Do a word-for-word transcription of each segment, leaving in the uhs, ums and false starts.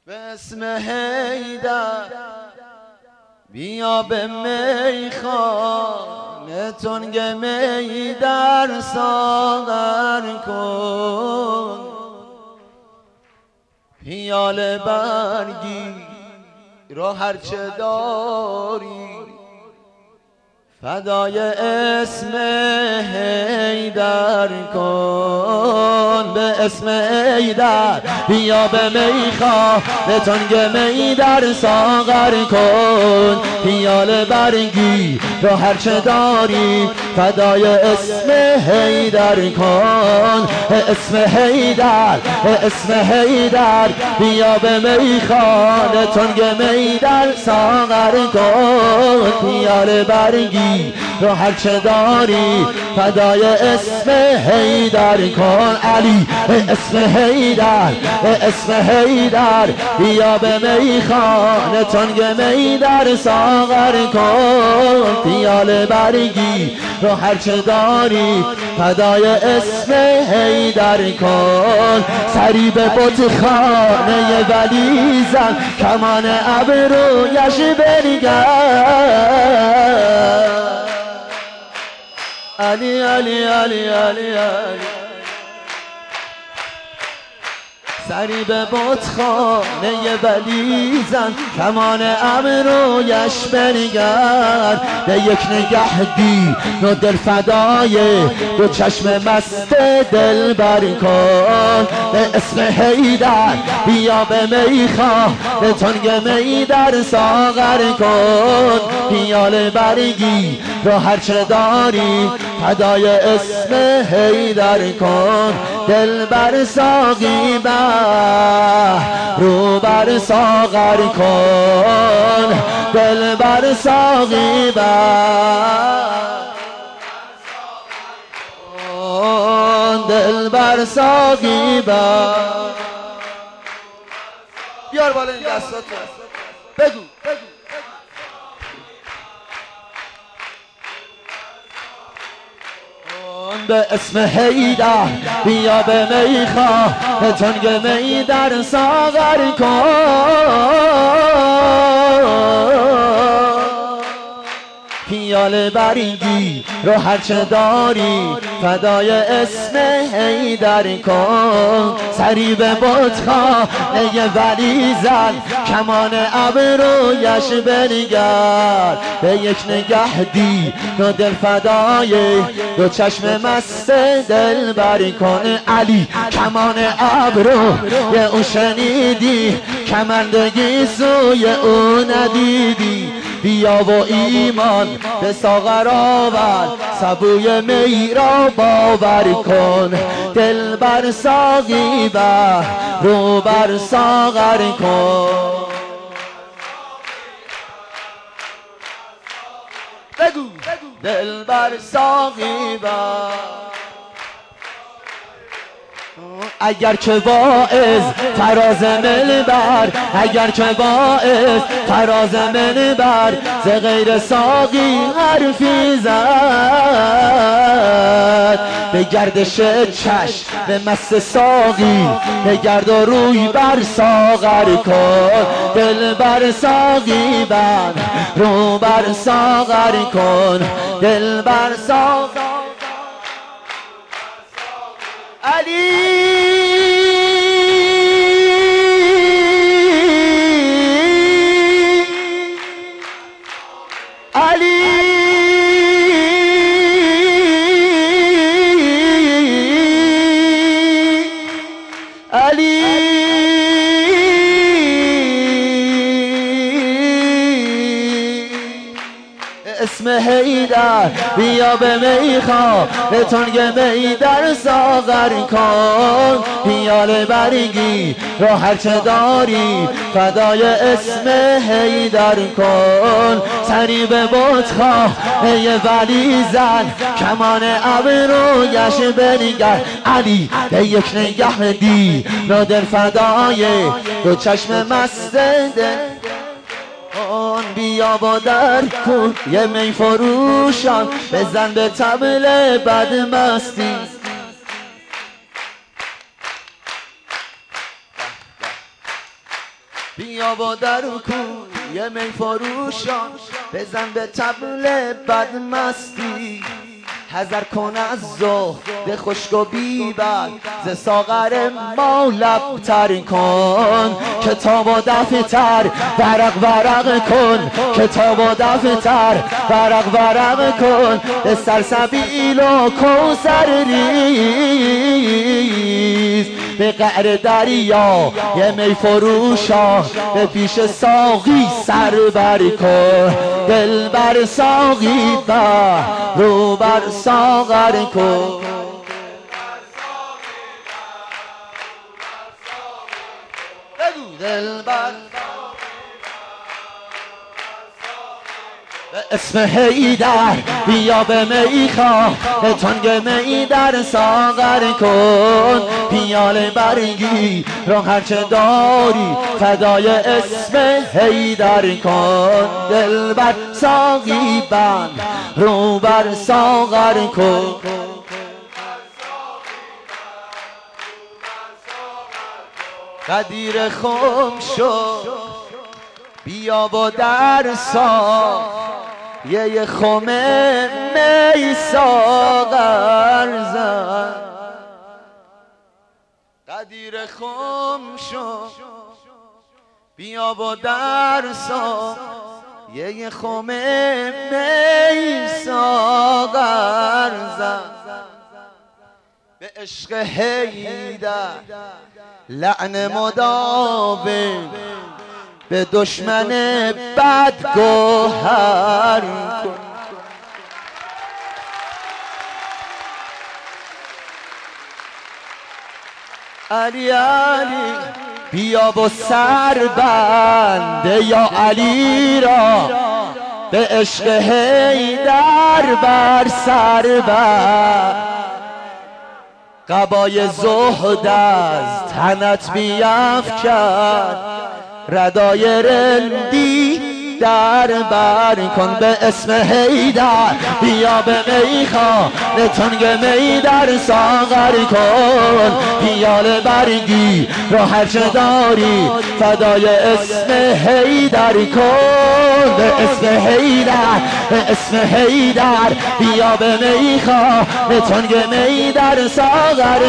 به اسم حیدر بیا به میخانه تنگ می در ساغر کن، پیاله برگی رو هرچه داری فدای اسم حیدر کن. به اسم حیدر بیا به میخانه تنگ می در ساغر کن، پیاله برگی رو هرچه داری فدای اسم حیدر کن. اسم حیدر اسم حیدر بیا به میخانه تنگ می در ساغر کن، پیاله برگی رو هرچه داری فدای اسم حیدر کن. علی اسم حیدر اسم حیدر بیا به میخانه تنگ می در ساغر کن، پیاله برگی رو هرچه داری فدای اسم حیدر کن. سری به بتخانه ولی زن کمان ابرویش بنگر. علی علی علی علی علی سری به بتخانه ولی زن کمان ابرویش بنگر. به یک نگهدی نو دل فدای دو چشم مست دل بر کن. به اسم حیدر بیا به میخانه تنگ می در ساغر کن، پیاله برگی رو هرچه داری فدای اسم حیدر کن. دل بر ساقی بر رو بر ساغر کن، دل بر ساقی بر دل بر ساقی بر. بیار بالا این دستاتو بگو بگو به اسم حیدر بیا به میخانه تنگ می در ساغر کن، پیاله برگی رو هرچه داری فدای اسم حیدر کن. سری به بتخانه ولی زن کمان ابرویش بنگر. به یک نگهدی دو دل فدای دو چشم مست دل بر کن. علی کمان ابرو یه او شنیدی کمندگی سوی او ندیدی. بیا و ایمان به ساغر آور سبوی می را باور کن، دل بر ساقی بر رو بر ساغر کن. بگو دل بر ساقی بر. اگر که واعظ فراز منبر اگر که واعظ فراز منبر ز غیر ساقی حرفی زد. به گردش چشم به مست ساقی به گرد و روی بر ساغر کن، دل بر ساقی بر رو بر ساغر کن، دل بر ساغر. علی علی علی اسم حیدر بیا به میخانه تنگ می در ساغر کن، پیاله برگی رو هرچه داری فدای اسم حیدر کن. سری به بتخانه ولی زن کمان ابرویش بنگر. علی به یک نگهدی رو دل فدای دو چشم مست دل. بیا با در کن یه می فروشان بزن به طبل بد مستی. بیا با در کوی می فروشان بزن به طبل بدمستی حذر کن از زهد خشک و بیبر ز ساغر ما لب تر کن کتاب و دفتر ورق ورق کن کتاب و دفتر ورق ورق کن به سلسبیل و کوثر ریز به قعر دریا یه می فروشا به پیش ساقی سر بر کن دل بر ساقی بر رو بر ساغر کن دل بر به اسم حیدر بیا به میخواه به تنگ می در ساغر کن پیاله برگی رو هرچه داری فدای اسم حیدر کن دل بر ساقی بند رو بر ساغر کن قدیر خم شد بیا با در سا یه یه خمه می ساغر زن قدیر خم شد بیا با در سا یه یه خمه می ساغر زن به عشق حیدر لعن مداوم به دشمن بد گوهر کن علی علی بیا با سر بنده یا علی را به عشق حیدر بر سر بند قبای زهد از تنت بیفکن ردای رندی در بر کن به اسم حیدر بیا به میخواه به تنگ می در ساغر کن پیاله برگی رو هرچه داری فدای اسم حیدر کن به اسم حیدر به اسم حیدر بیا به میخواه به تنگ می در ساغر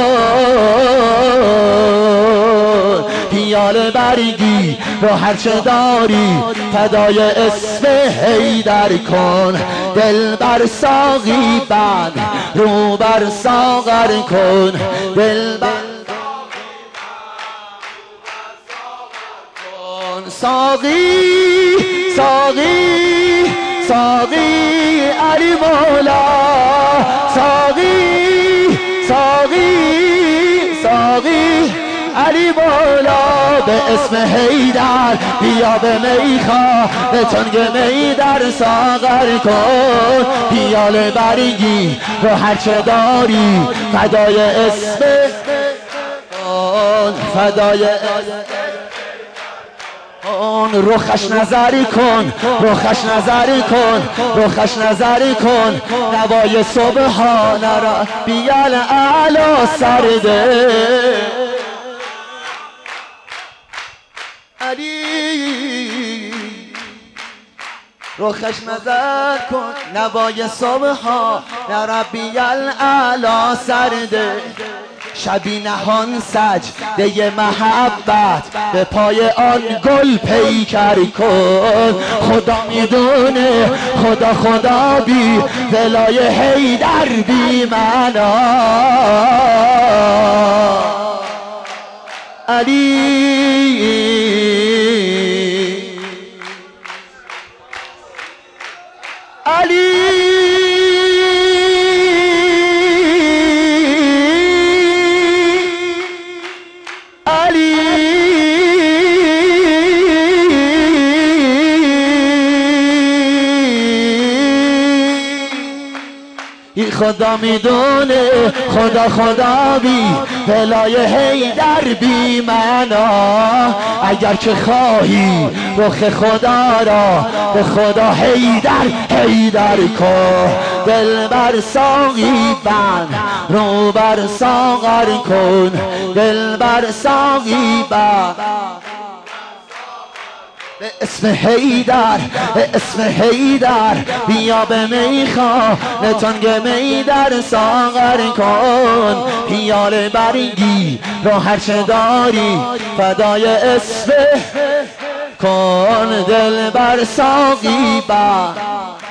کن پیاله برگی رو هرچه داری فدای اسم حیدر کن دل بر ساقی بند رو بر ساغر کن دل بر ساقی ساقی ساقی علی مولا ساقی ساقی ساقی علی مولا به اسم حیدر بیا به میخواه به تنگ می در ساغر کن پیاله برگی رو هرچه داری فدای اسم فدای اون رخش نظری کن رخش نظری کن رخش نظری کن نوای سبحان را بیال اعلا سرده علی رخش نظر کن نوای سبحان ربی الاعلی سرده شبی نهان سجده محبت به پای آن گل پیکر کن خدا میدونه خدا خدا بی ولای حیدر بی معنا علی علی خدا میدونه خدا خدا بی ولای حیدر بی معنا اگر که خواهی رخ خدا را به خدا حیدر حیدر کن دل بر ساقی بند رو بر ساغر کن دل بر ساقی بند به اسم حیدر، به اسم حیدر بیا به میخانه تنگ میدر ساغر کن پیاله برگی رو هرچه داری فدای اسم کن دل بر ساقی بر